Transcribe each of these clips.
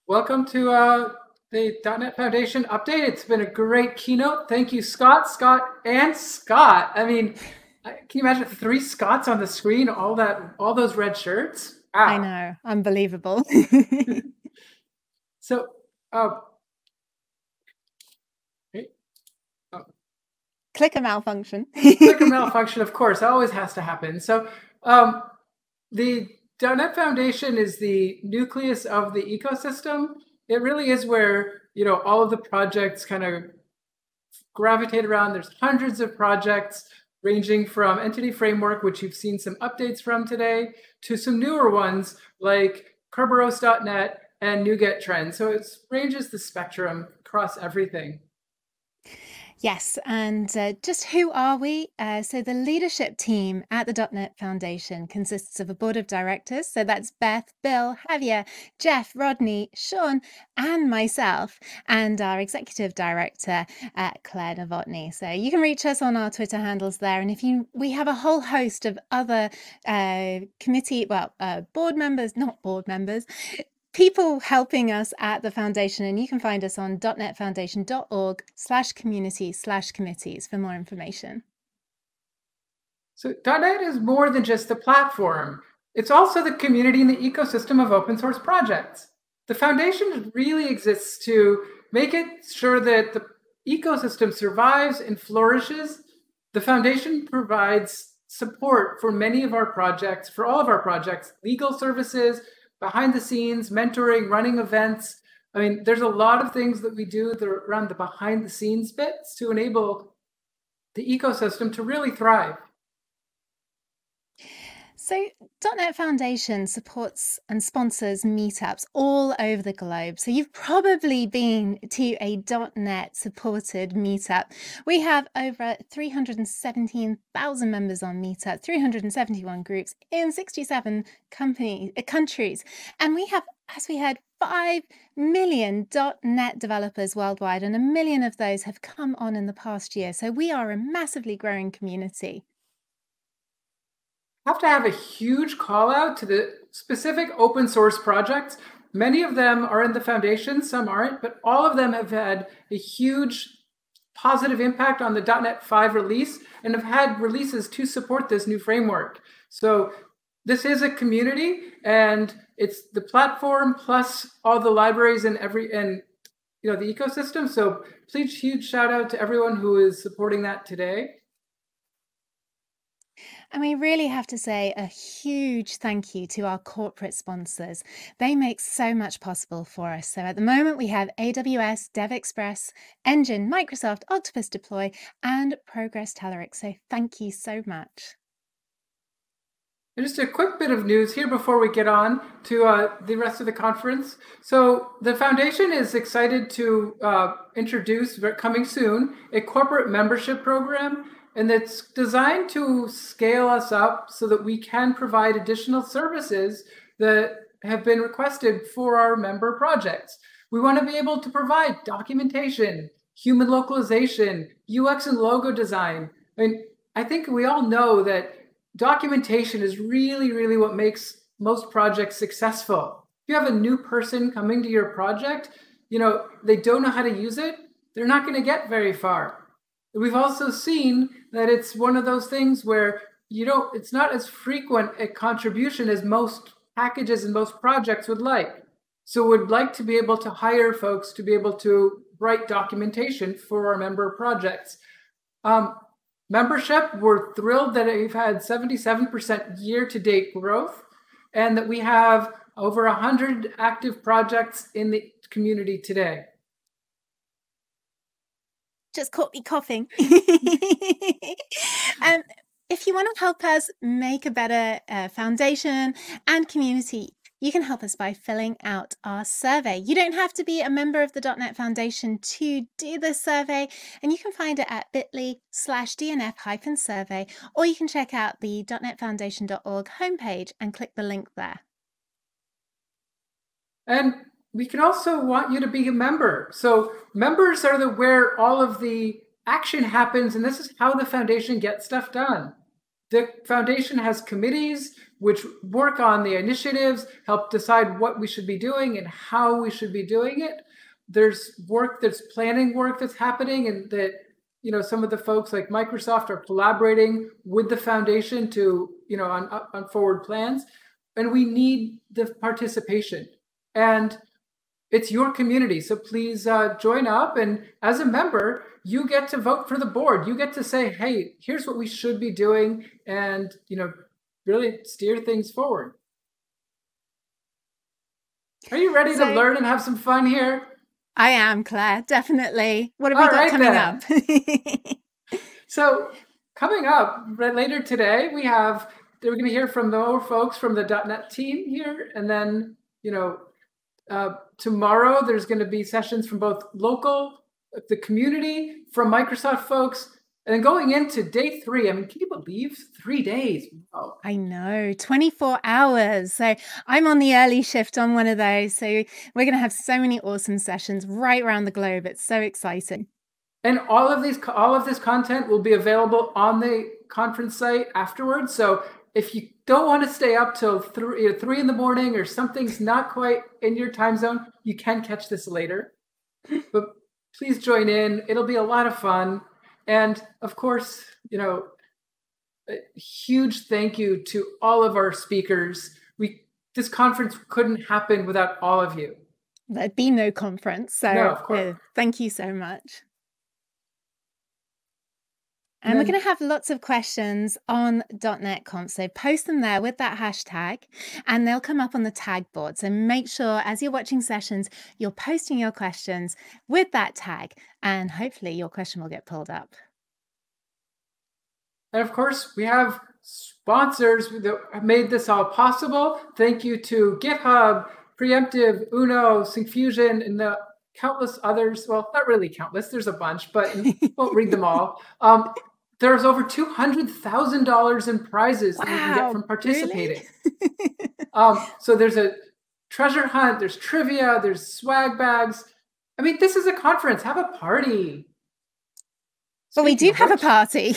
Welcome to the .NET Foundation update. It's been a great keynote. Thank you, Scott, and Scott. Can you imagine three Scotts on the screen? All those red shirts. I Wow. know, unbelievable. So, uh, hey, Clicker malfunction. clicker malfunction, of course, always has to happen. So, the .NET Foundation is the nucleus of the ecosystem. It really is where all of the projects kind of gravitate around. There's hundreds of projects ranging from Entity Framework, which you've seen some updates from today, to some newer ones like Kerberos.net and NuGet Trends. So it ranges the spectrum across everything. Yes, and just who are we? So the leadership team at the .NET Foundation consists of a board of directors. So that's Beth, Bill, Javier, Jeff, Rodney, Sean, and myself, and our executive director, Claire Novotny. So you can reach us on our Twitter handles there. And we have a whole host of other board members, not board members, people helping us at the foundation, and you can find us on .netfoundation.org/community/committees for more information. So .NET is more than just the platform. It's also the community and the ecosystem of open source projects. The foundation really exists to make it sure that the ecosystem survives and flourishes. The foundation provides support for many of our projects, for all of our projects, legal services, behind the scenes, mentoring, running events. There's a lot of things that we do that are around the behind the scenes bits to enable the ecosystem to really thrive. So .NET Foundation supports and sponsors meetups all over the globe. So you've probably been to a .NET supported meetup. We have over 317,000 members on Meetup, 371 groups in 67 countries. And we have, as we heard, 5 million .NET developers worldwide, and 1 million of those have come on in the past year. So we are a massively growing community. Have to have a huge call out to the specific open source projects. Many of them are in the foundation, some aren't, but all of them have had a huge positive impact on the .NET 5 release and have had releases to support this new framework. So this is a community, and it's the platform plus all the libraries and the ecosystem. So please, huge shout out to everyone who is supporting that today. And we really have to say a huge thank you to our corporate sponsors. They make so much possible for us. So at the moment, we have AWS, DevExpress, Engine, Microsoft, Octopus Deploy, and Progress Telerik. So thank you so much. And just a quick bit of news here before we get on to the rest of the conference. So the foundation is excited to introduce, coming soon, a corporate membership program, and it's designed to scale us up so that we can provide additional services that have been requested for our member projects. We want to be able to provide documentation, human localization, UX and logo design. I think we all know that documentation is really, really what makes most projects successful. If you have a new person coming to your project, they don't know how to use it, they're not going to get very far. We've also seen that it's one of those things where it's not as frequent a contribution as most packages and most projects would like. So we'd like to be able to hire folks to be able to write documentation for our member projects. Membership, we're thrilled that we've had 77% year-to-date growth, and that we have over 100 active projects in the community today. Just caught me coughing. If you want to help us make a better foundation and community, you can help us by filling out our survey. You don't have to be a member of the .NET Foundation to do this survey, and you can find it at bit.ly/DNF-survey, or you can check out the .NETFoundation.org homepage and click the link there. And we can also want you to be a member. So members are where all of the action happens, and this is how the foundation gets stuff done. The foundation has committees which work on the initiatives, help decide what we should be doing and how we should be doing it. There's planning work that's happening, and that, some of the folks like Microsoft are collaborating with the foundation to, on forward plans. And we need the participation. And it's your community. So please join up. And as a member, you get to vote for the board. You get to say, hey, here's what we should be doing, and, really steer things forward. Are you ready to learn and have some fun here? I am, Claire, definitely. What have we got coming up? So coming up later today, we're going to hear from the folks from the .NET team here. And then, tomorrow there's going to be sessions from both local, the community, from Microsoft folks. And then going into day 3, I mean, can you believe 3 days? Wow. I know, 24 hours. So I'm on the early shift on one of those. So we're going to have so many awesome sessions right around the globe. It's so exciting. And all of this content will be available on the conference site afterwards. So if you don't want to stay up till 3 in the morning, or something's not quite in your time zone, you can catch this later. But please join in. It'll be a lot of fun. And of course, a huge thank you to all of our speakers. This conference couldn't happen without all of you. There'd be no conference. So no, of course. Thank you so much. And we're going to have lots of questions on .NET Conf, so post them there with that hashtag, and they'll come up on the tag board. So make sure as you're watching sessions, you're posting your questions with that tag, and hopefully your question will get pulled up. And of course, we have sponsors that have made this all possible. Thank you to GitHub, Preemptive, Uno, Syncfusion, and the countless others. Well, not really countless. There's a bunch, but won't read them all. There's over $200,000 in prizes that you can get from participating. Really? So there's a treasure hunt, there's trivia, there's swag bags. I mean, this is a conference. Have a party. Well, we do have a party.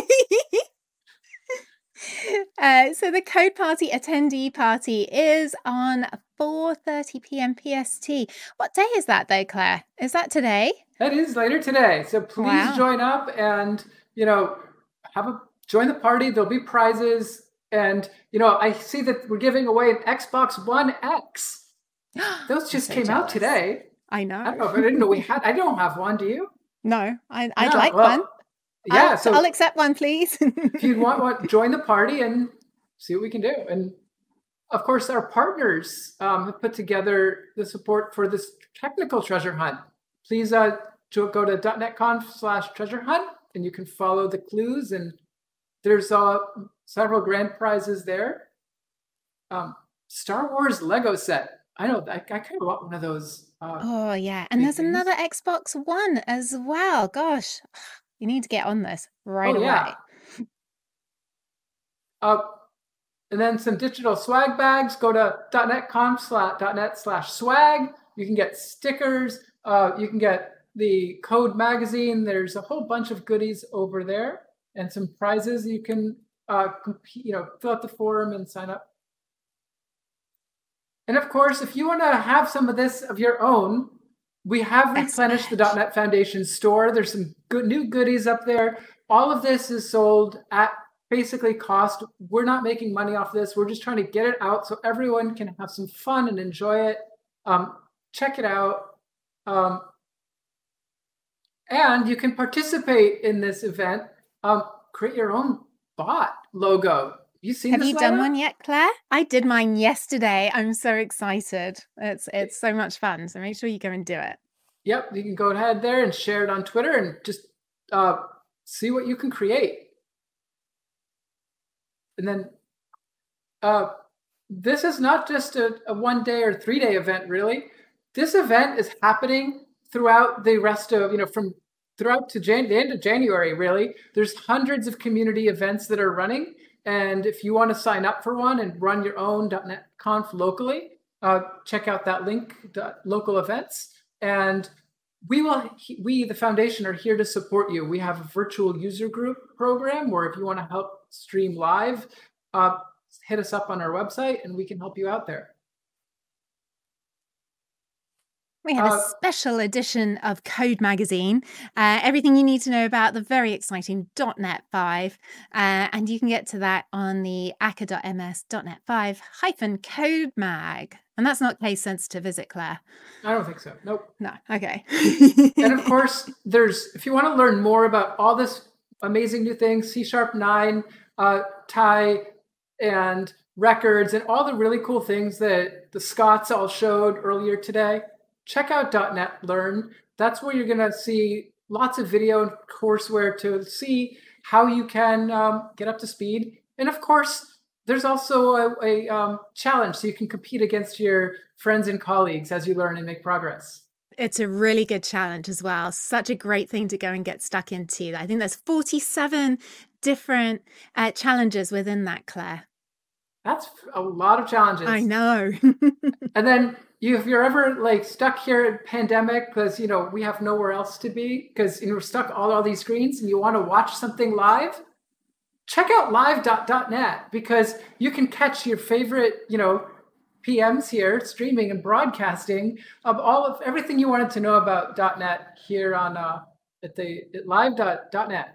So the Code Party attendee party is on 4:30 p.m. PST. What day is that, though, Claire? Is that today? That is later today. So please join up and, join the party. There'll be prizes. And, I see that we're giving away an Xbox One X. Those just came out today. I know. I didn't know we had. I don't have one. Do you? No, I'd like one. Yeah, I'll accept one, please. If you want one, join the party and see what we can do. And of course, our partners have put together the support for this technical treasure hunt. Please go to .NETConf/treasure hunt, and you can follow the clues. And there's several grand prizes there. Star Wars Lego set. I know, I kind of want one of those. Oh, yeah. And there's another Xbox One as well. Gosh. You need to get on this right away. Yeah. And then some digital swag bags. Go to .NETConf.net/swag. You can get stickers. You can get the Code magazine. There's a whole bunch of goodies over there, and some prizes. You can fill out the form and sign up. And of course, if you want to have some of this of your own, we have replenished the .NET Foundation store. There's some good new goodies up there. All of this is sold at basically cost. We're not making money off this. We're just trying to get it out so everyone can have some fun and enjoy it. Check it out. And you can participate in this event. Create your own bot logo. Have you done one yet, Claire? I did mine yesterday. I'm so excited. It's so much fun. So make sure you go and do it. Yep, you can go ahead there and share it on Twitter and just see what you can create. And then this is not just a 1 day or 3 day event, really. This event is happening throughout the rest of, from throughout to the end of January, really. There's hundreds of community events that are running. And if you want to sign up for one and run your own .NET Conf locally, check out that link, local events. And we, the foundation, are here to support you. We have a virtual user group program where if you want to help stream live, hit us up on our website and we can help you out there. We have a special edition of Code Magazine, everything you need to know about the very exciting .NET 5, and you can get to that on the akka.ms.NET 5-code mag. And that's not case sensitive, is it, Claire? I don't think so. Nope. No. Okay. And of course, if you want to learn more about all this amazing new things, C#9, TIE, and records, and all the really cool things that the Scots all showed earlier today, check out .NET Learn. That's where you're going to see lots of video and courseware to see how you can get up to speed. And of course, there's also a challenge so you can compete against your friends and colleagues as you learn and make progress. It's a really good challenge as well. Such a great thing to go and get stuck into. I think there's 47 different challenges within that, Claire. That's a lot of challenges. I know. And then if you're ever like stuck here in pandemic because we have nowhere else to be because we're stuck all these screens and you want to watch something live, check out live.net because you can catch your favorite PMs here streaming and broadcasting of everything you wanted to know about .net here on at live.net.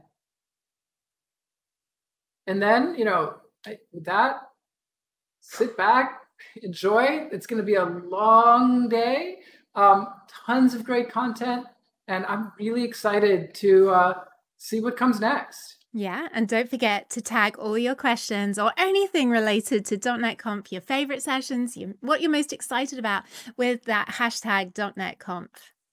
And then with that, sit back, enjoy. It's going to be a long day, tons of great content, and I'm really excited to see what comes next. Yeah, and don't forget to tag all your questions or anything related to .NET Conf, your favorite sessions, what you're most excited about with that hashtag .NET Conf.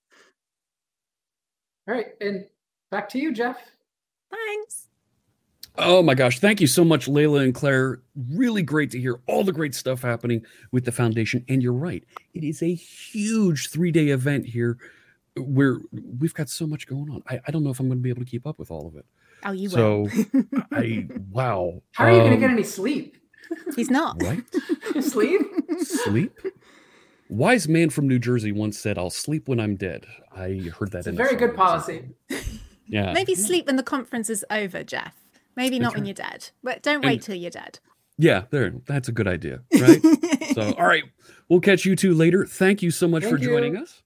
All right, and back to you, Jeff. Thanks. Oh my gosh, thank you so much, Layla and Claire. Really great to hear all the great stuff happening with the foundation. And you're right, it is a huge 3-day event here where we've got so much going on. I don't know if I'm going to be able to keep up with all of it. Oh, you will. Wow. How are you going to get any sleep? He's not. Right? Sleep? Sleep? Wise man from New Jersey once said, "I'll sleep when I'm dead." I heard that. It's a very good policy. Yeah. Maybe sleep when the conference is over, Jeff. Maybe not when you're dead. But don't wait till you're dead. Yeah, that's a good idea, right? So, all right, we'll catch you two later. Thank you so much for joining us.